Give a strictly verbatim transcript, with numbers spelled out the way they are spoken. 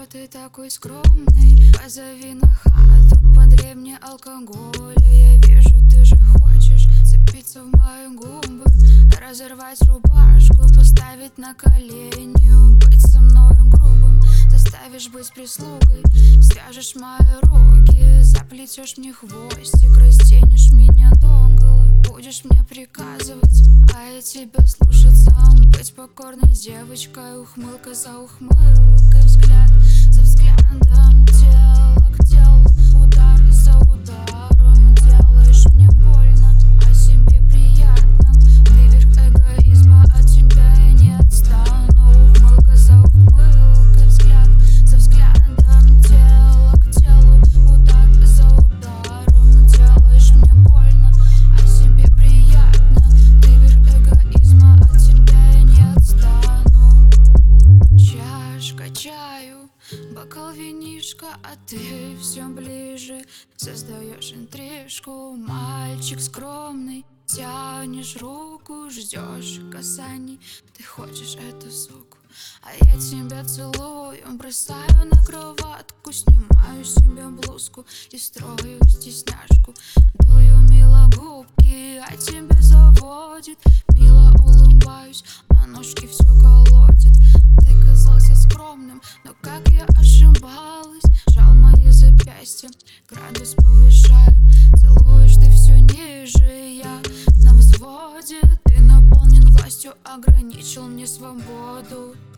что ты такой скромный? Позови на хату, подрей мне алкоголя. Я вижу, ты же хочешь цепиться в мои губы, разорвать рубашку, поставить на колени, быть со мной грубым, заставишь быть прислугой, свяжешь мои руки, заплетешь мне хвостик, растянешь меня догола, будешь мне приказывать, а я тебя слушаться, быть покорной девочкой, ухмылка за ухмылкой, взгляд за взглядом, тело к телу, удар за ударом, делаешь мне больно, а себе приятно, ты верх эгоизма, от тебя я не отстану, ухмылка за ухмылкой, взгляд за взглядом, тело к телу, удар за ударом, делаешь мне больно, а себе приятно, ты верх эгоизма, от тебя я не отстану. Чашка чаю, бокал винишка, а ты все ближе, создаешь интрижку, мальчик скромный, тянешь руку, ждешь касаний, ты хочешь эту суку, а я тебя целую, бросаю на кроватку, снимаю себе блузку и строю стесняшку, дую мило губки, а тебя заводит, мило улыбаюсь, а ножки все колотит. Ты казался скромным, но как я ошибалась, жал мои запястья, градус повышаю, целуешь ты все ниже, я на взводе, ты наполнен властью, ограничил мне свободу.